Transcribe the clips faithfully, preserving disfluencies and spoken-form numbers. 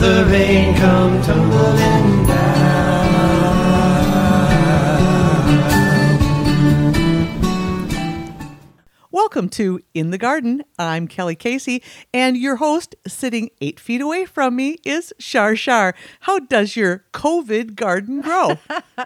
the rain come tumbling down. Welcome to In the Garden. I'm Kelly Casey, and your host, sitting eight feet away from me, is Shar Shar. How does your COVID garden grow?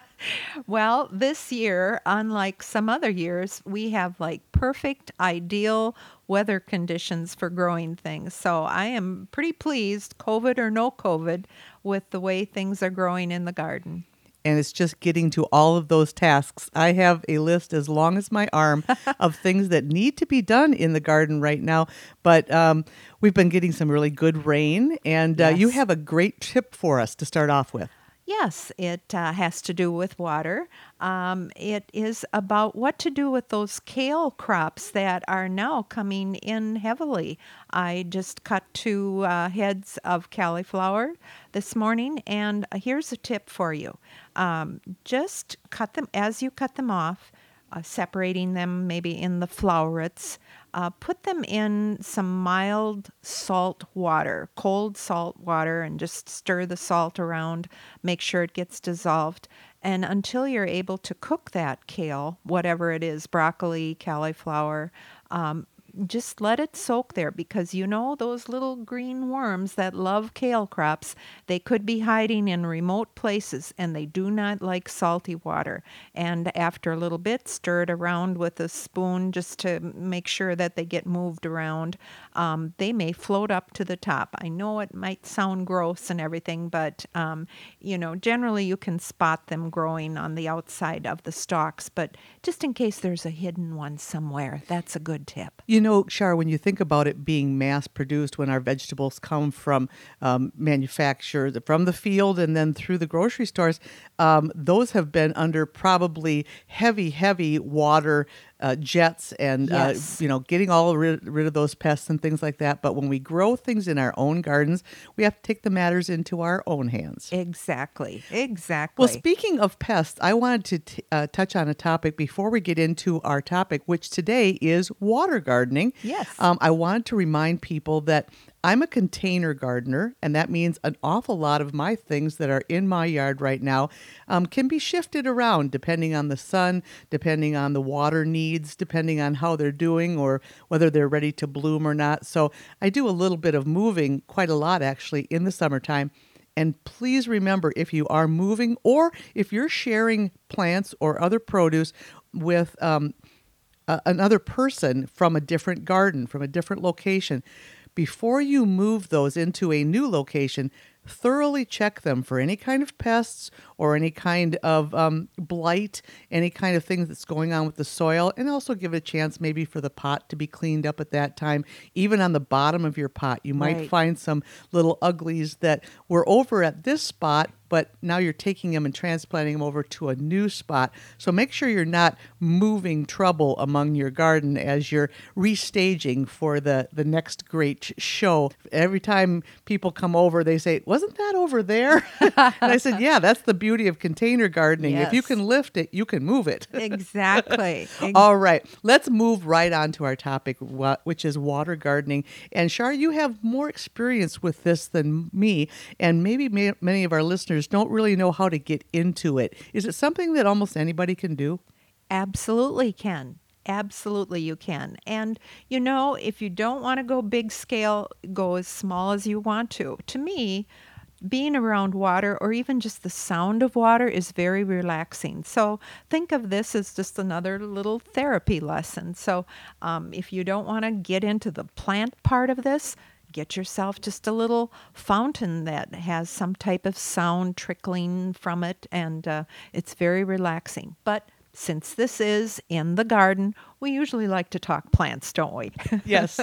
Well, this year, unlike some other years, we have like perfect, ideal weather conditions for growing things. So I am pretty pleased, COVID or no COVID, with the way things are growing in the garden. And it's just getting to all of those tasks. I have a list as long as my arm of things that need to be done in the garden right now. But um, we've been getting some really good rain, and uh, Yes. you have a great tip for us to start off with. Yes, it uh, has to do with water. Um, it is about what to do with those kale crops that are now coming in heavily. I just cut two uh, heads of cauliflower this morning, and uh, here's a tip for you. Um, just cut them as you cut them off, uh, separating them maybe in the flowerets. Uh, put them in some mild salt water, cold salt water, and just stir the salt around. Make sure it gets dissolved. And until you're able to cook that kale, whatever it is, broccoli, cauliflower, um, just let it soak there, because you know those little green worms that love kale crops, they could be hiding in remote places, and they do not like salty water. And after a little bit, stir it around with a spoon just to make sure that they get moved around. Um, they may float up to the top. I know it might sound gross and everything, but um, you know, generally you can spot them growing on the outside of the stalks. But just in case there's a hidden one somewhere, that's a good tip. You know, Shar, when you think about it being mass-produced, when our vegetables come from um, manufactured from the field and then through the grocery stores, um, those have been under probably heavy, heavy water uh, jets and, Yes. uh, you know, getting all rid, rid of those pests and things like that. But when we grow things in our own gardens, we have to take the matters into our own hands. Exactly. Exactly. Well, speaking of pests, I wanted to t- uh, touch on a topic before we get into our topic, which today is water gardening. Yes. Um, I wanted to remind people that I'm a container gardener, and that means an awful lot of my things that are in my yard right now um, can be shifted around depending on the sun, depending on the water needs, depending on how they're doing or whether they're ready to bloom or not. So I do a little bit of moving, quite a lot actually, in the summertime. And please remember, if you are moving or if you're sharing plants or other produce with um, a- another person from a different garden, from a different location, before you move those into a new location, thoroughly check them for any kind of pests or any kind of um, blight, any kind of thing that's going on with the soil, and also give it a chance maybe for the pot to be cleaned up at that time. Even on the bottom of your pot, you might Right. find some little uglies that were over at this spot, but now you're taking them and transplanting them over to a new spot. So make sure you're not moving trouble among your garden as you're restaging for the, the next great show. Every time people come over, they say, wasn't that over there? And I said, yeah, that's the beauty of container gardening. If you Yes. can lift it, you can move it. Exactly. Ex- All right, let's move right on to our topic, wha- which is water gardening. And Shar, you have more experience with this than me, and maybe ma- many of our listeners don't really know how to get into it. Is it something that almost anybody can do? Absolutely can. Absolutely you can. And you know, if you don't want to go big scale, go as small as you want to. To me, being around water or even just the sound of water is very relaxing. So think of this as just another little therapy lesson. So um, if you don't want to get into the plant part of this, get yourself just a little fountain that has some type of sound trickling from it, and uh, it's very relaxing. But since this is in the garden, we usually like to talk plants, don't we? Yes.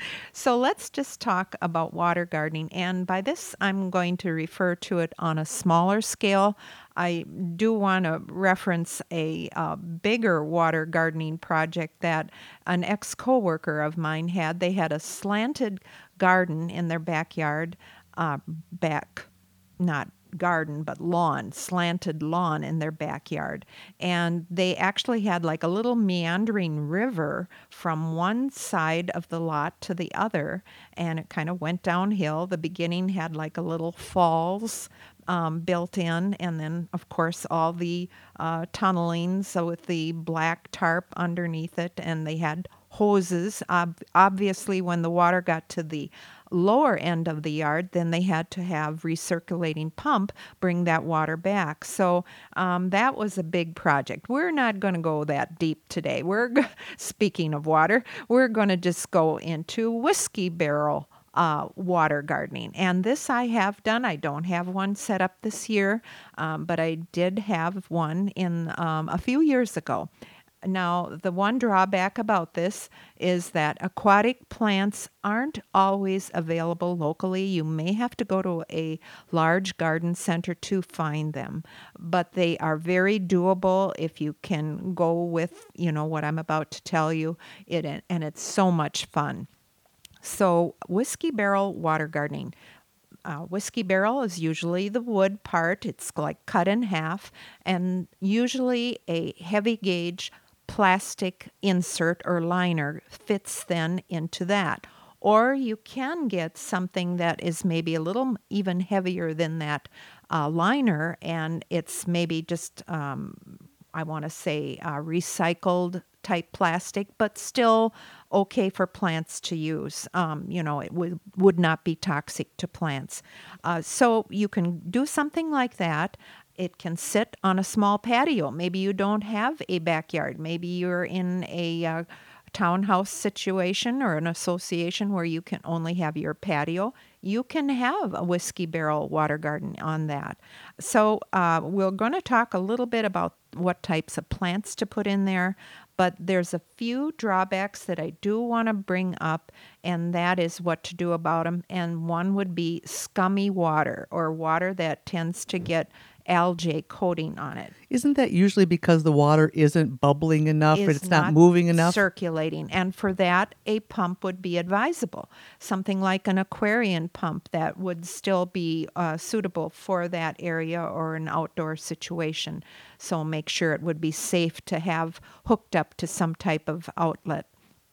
So let's just talk about water gardening. And by this, I'm going to refer to it on a smaller scale. I do want to reference a uh, bigger water gardening project that an ex-coworker of mine had. They had a slanted garden in their backyard, uh, back, not garden, but lawn, slanted lawn in their backyard. And they actually had like a little meandering river from one side of the lot to the other, and it kind of went downhill. The beginning had like a little falls um, built in, and then, of course, all the uh, tunneling, so with the black tarp underneath it, and they had hoses. Ob- obviously, when the water got to the lower end of the yard, then they had to have recirculating pump bring that water back. So um, that was a big project. We're not going to go that deep today. We're g- speaking of water, we're going to just go into whiskey barrel uh, water gardening. And this I have done. I don't have one set up this year, um, but I did have one in um, a few years ago. Now, the one drawback about this is that aquatic plants aren't always available locally. You may have to go to a large garden center to find them, but they are very doable if you can go with, you know, what I'm about to tell you. It and it's so much fun. So, whiskey barrel water gardening. Uh, whiskey barrel is usually the wood part. It's like cut in half, and usually a heavy gauge plastic insert or liner fits then into that. Or you can get something that is maybe a little even heavier than that uh, liner, and it's maybe just, um, I want to say, uh, recycled type plastic, but still okay for plants to use. Um, you know, it would, would not be toxic to plants. Uh, so you can do something like that. It can sit on a small patio. Maybe you don't have a backyard. Maybe you're in a uh, townhouse situation or an association where you can only have your patio. You can have a whiskey barrel water garden on that. So uh, we're going to talk a little bit about what types of plants to put in there, but there's a few drawbacks that I do want to bring up, and that is what to do about them. And one would be scummy water, or water that tends to get algae coating on it. Isn't that usually because the water isn't bubbling enough and Is it's not, moving enough? Circulating. And for that, a pump would be advisable. Something like an aquarium pump that would still be uh, suitable for that area or an outdoor situation. So make sure it would be safe to have hooked up to some type of outlet.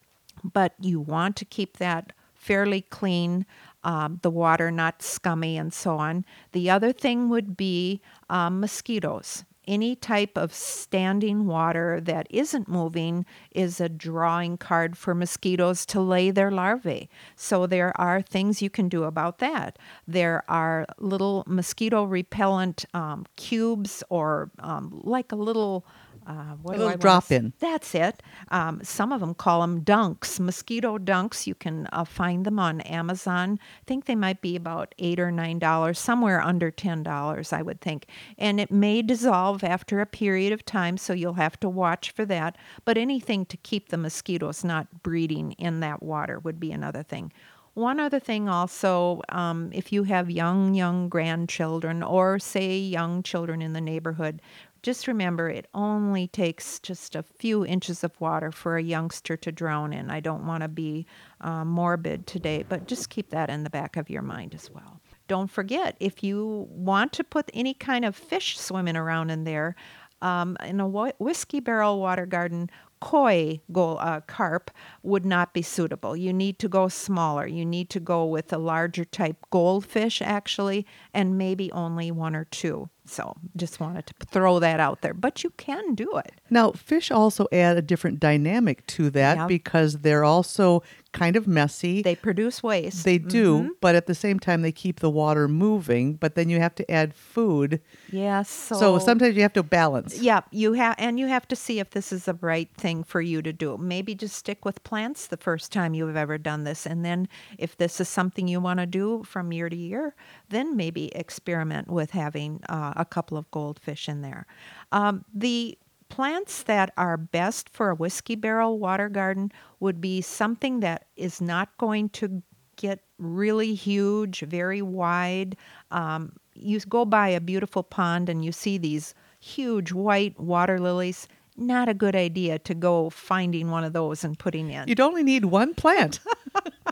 But you want to keep that fairly clean, um, the water not scummy and so on. The other thing would be um, mosquitoes. Any type of standing water that isn't moving is a drawing card for mosquitoes to lay their larvae. So there are things you can do about that. There are little mosquito repellent um, cubes, or um, like a little Uh, what A do I little wanna drop s- in. That's it. Um, some of them call them dunks, mosquito dunks. You can uh, find them on Amazon. I think they might be about eight or nine dollars, somewhere under ten dollars, I would think. And it may dissolve after a period of time, so you'll have to watch for that. But anything to keep the mosquitoes not breeding in that water would be another thing. One other thing also, um, if you have young, young grandchildren, or say young children in the neighborhood, just remember it only takes just a few inches of water for a youngster to drown in. I don't want to be uh, morbid today, but just keep that in the back of your mind as well. Don't forget, if you want to put any kind of fish swimming around in there, um, in a whi- whiskey barrel water garden, koi go, uh, carp would not be suitable. You need to go smaller. You need to go with a larger type goldfish, actually, and maybe only one or two. So just wanted to throw that out there. But you can do it. Now, fish also add a different dynamic to that Yep. because they're also kind of messy. They produce waste. They do, but at the same time, they keep the water moving, but then you have to add food. Yes. So, So, sometimes you have to balance. yeah, you have, and you have to see if this is the right thing for you to do. Maybe just stick with plants the first time you've ever done this, and then if this is something you want to do from year to year, then maybe experiment with having uh, a couple of goldfish in there. Um, the plants that are best for a whiskey barrel water garden would be something that is not going to get really huge, very wide. Um, you go by a beautiful pond and you see these huge white water lilies. Not a good idea to go finding one of those and putting in. You'd only need one plant.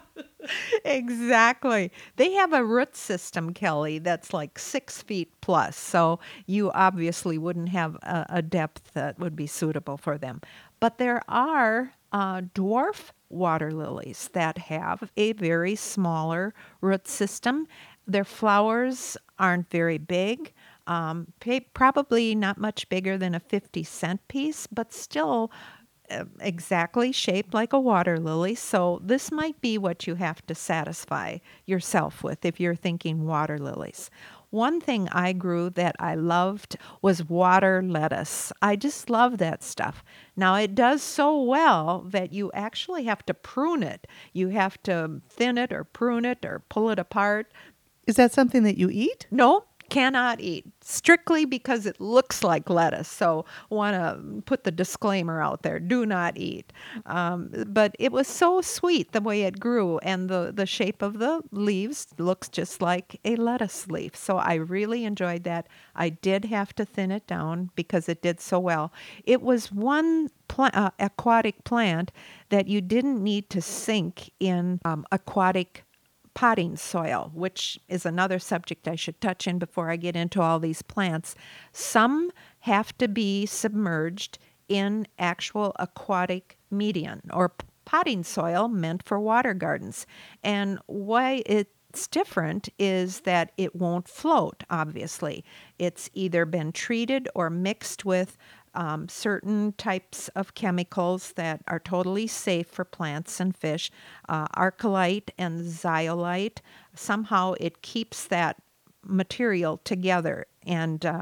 Exactly. They have a root system, Kelly, that's like six feet plus. So you obviously wouldn't have a, a depth that would be suitable for them. But there are uh, dwarf water lilies that have a very smaller root system. Their flowers aren't very big. Um, pa- probably not much bigger than a fifty cent piece, but still uh, exactly shaped like a water lily. So this might be what you have to satisfy yourself with if you're thinking water lilies. One thing I grew that I loved was water lettuce. I just love that stuff. Now, it does so well that you actually have to prune it. You have to thin it or prune it or pull it apart. Is that something that you eat? No, cannot eat, strictly because it looks like lettuce. So want to put the disclaimer out there, do not eat. Um, but it was so sweet the way it grew, and the, the shape of the leaves looks just like a lettuce leaf. So I really enjoyed that. I did have to thin it down because it did so well. It was one pla- uh, aquatic plant that you didn't need to sink in um, aquatic potting soil, which is another subject I should touch in before I get into all these plants. Some have to be submerged in actual aquatic medium or p- potting soil meant for water gardens. And why it's different is that it won't float, obviously. It's either been treated or mixed with um, certain types of chemicals that are totally safe for plants and fish, uh, arcolite and zeolite. Somehow it keeps that material together. And uh,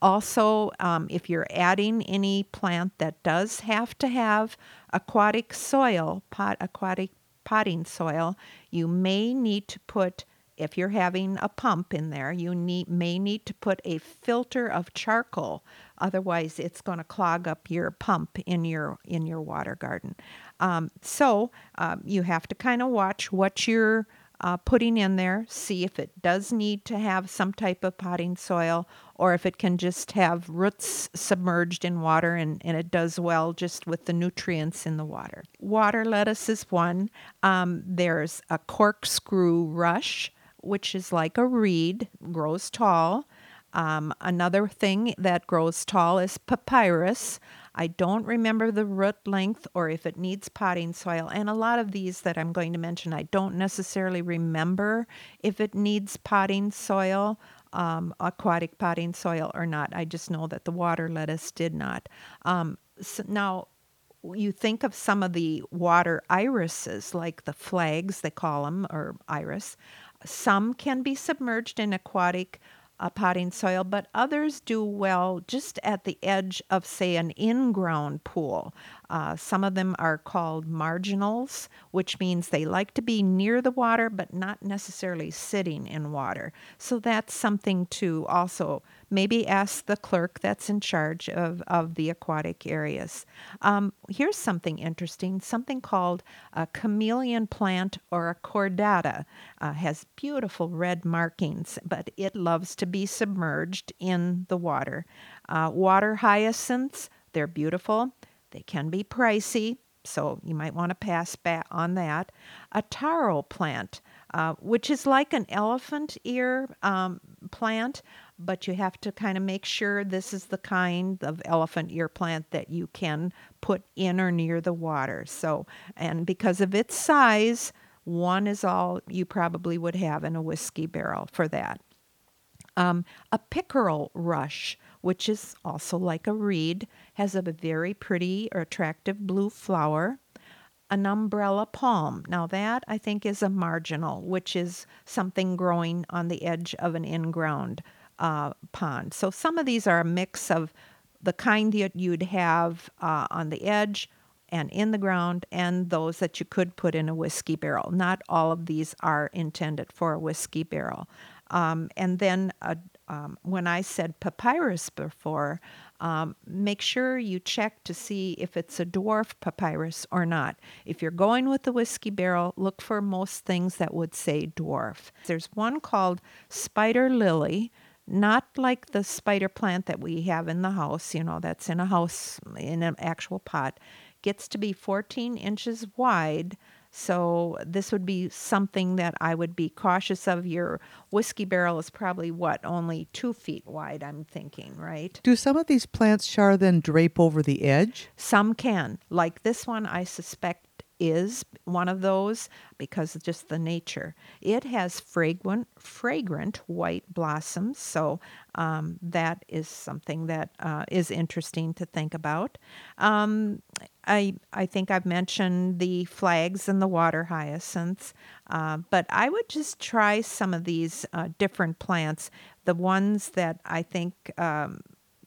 also, um, if you're adding any plant that does have to have aquatic soil, pot, aquatic potting soil, you may need to put, if you're having a pump in there, you need may need to put a filter of charcoal. Otherwise, it's going to clog up your pump in your in your water garden. Um, so um, you have to kind of watch what you're uh, putting in there. See if it does need to have some type of potting soil, or if it can just have roots submerged in water, and, and it does well just with the nutrients in the water. Water lettuce is one. Um, there's a corkscrew rush, which is like a reed, grows tall. Um, another thing that grows tall is papyrus. I don't remember the root length or if it needs potting soil. And a lot of these that I'm going to mention, I don't necessarily remember if it needs potting soil, um, aquatic potting soil or not. I just know that the water lettuce did not. Um, so now, you think of some of the water irises, like the flags, they call them, or iris. Some can be submerged in aquatic uh, potting soil, but others do well just at the edge of, say, an in-ground pool. Uh, some of them are called marginals, which means they like to be near the water, but not necessarily sitting in water. So that's something to also maybe ask the clerk that's in charge of, of the aquatic areas. Um, here's something interesting, something called a chameleon plant or a chordata. Uh, has beautiful red markings, but it loves to be submerged in the water. Uh, water hyacinths, they're beautiful. They can be pricey, so you might want to pass back on that. A taro plant, uh, which is like an elephant ear um, plant, but you have to kind of make sure this is the kind of elephant ear plant that you can put in or near the water. So, and because of its size, one is all you probably would have in a whiskey barrel for that. Um, a pickerel rush, which is also like a reed, has a very pretty or attractive blue flower. An umbrella palm. Now that I think is a marginal, which is something growing on the edge of an in-ground uh, pond. So some of these are a mix of the kind that you'd have uh, on the edge and in the ground, and those that you could put in a whiskey barrel. Not all of these are intended for a whiskey barrel. Um, and then uh, um, when I said papyrus before, um, make sure you check to see if it's a dwarf papyrus or not. If you're going with the whiskey barrel, look for most things that would say dwarf. There's one called spider lily, not like the spider plant that we have in the house, you know, that's in a house in an actual pot. Gets to be fourteen inches wide, So this would be something that I would be cautious of. Your whiskey barrel is probably, what, only two feet wide, I'm thinking, right? Do some of these plants, Char, then drape over the edge? Some can. Like this one, I suspect is one of those because of just the nature. It has fragrant, fragrant white blossoms, so um, that is something that uh, is interesting to think about. Um, I I think I've mentioned the flags and the water hyacinths, uh, but I would just try some of these uh, different plants. The ones that I think um,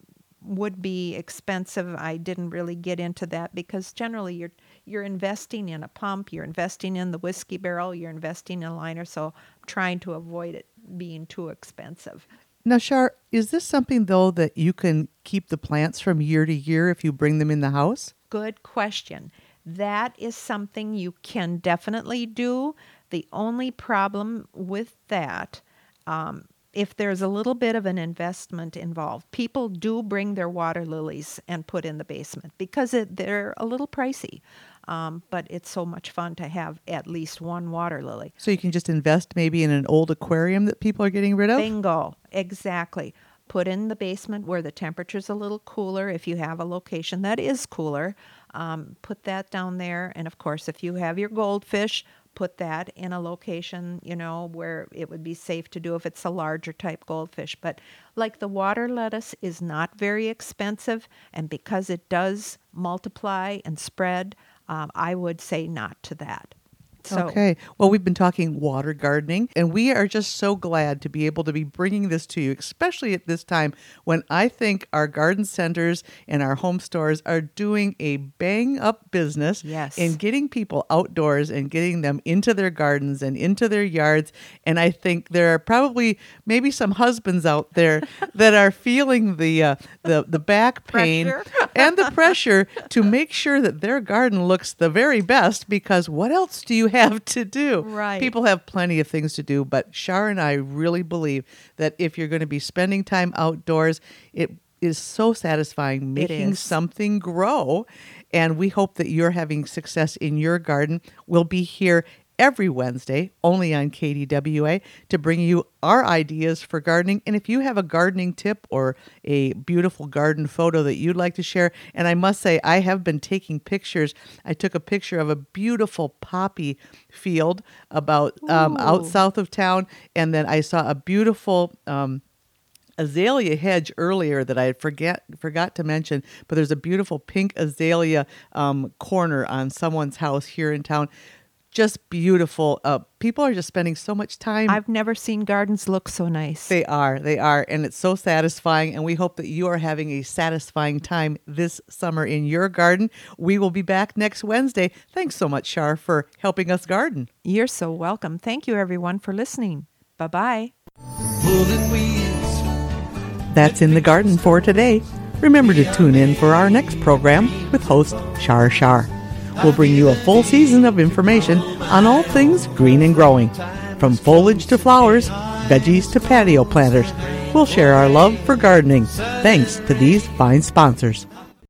would be expensive, I didn't really get into that because generally you're you're investing in a pump, you're investing in the whiskey barrel, you're investing in a liner, so I'm trying to avoid it being too expensive. Now, Char, is this something, though, that you can keep the plants from year to year if you bring them in the house? Good question. That is something you can definitely do. The only problem with that, um, if there's a little bit of an investment involved, people do bring their water lilies and put in the basement because it, they're a little pricey. Um, but it's so much fun to have at least one water lily. So you can just invest maybe in an old aquarium that people are getting rid of? Bingo. Exactly. Put in the basement where the temperature's a little cooler. If you have a location that is cooler, um, put that down there. And of course, if you have your goldfish, put that in a location, you know, where it would be safe to do if it's a larger type goldfish. But like the water lettuce is not very expensive. And because it does multiply and spread, um, I would say not to that. So, okay. Well, we've been talking water gardening, and we are just so glad to be able to be bringing this to you, especially at this time when I think our garden centers and our home stores are doing a bang-up business Yes. in getting people outdoors and getting them into their gardens and into their yards. And I think there are probably maybe some husbands out there that are feeling the uh, the the back pain Pressure. and the pressure to make sure that their garden looks the very best, because what else do you have to do? Right. People have plenty of things to do, but Char and I really believe that if you're going to be spending time outdoors, it is so satisfying making is. something grow. And we hope that you're having success in your garden. We'll be here every Wednesday, only on K D W A, to bring you our ideas for gardening. And if you have a gardening tip or a beautiful garden photo that you'd like to share, and I must say, I have been taking pictures. I took a picture of a beautiful poppy field about um, out Ooh. south of town, and then I saw a beautiful um, azalea hedge earlier that I forget forgot to mention, but there's a beautiful pink azalea um, corner on someone's house here in town. Just beautiful. Uh, people are just spending so much time. I've never seen gardens look so nice. They are, they are, and it's so satisfying, and we hope that you are having a satisfying time this summer in your garden. We will be back next Wednesday. Thanks so much, Char, for helping us garden. You're so welcome. Thank you, everyone, for listening. Bye-bye. Pulling weeds. That's In the Garden for today. Remember to tune in for our next program with host Char Char. We'll bring you a full season of information on all things green and growing. From foliage to flowers, veggies to patio planters, we'll share our love for gardening. Thanks to these fine sponsors.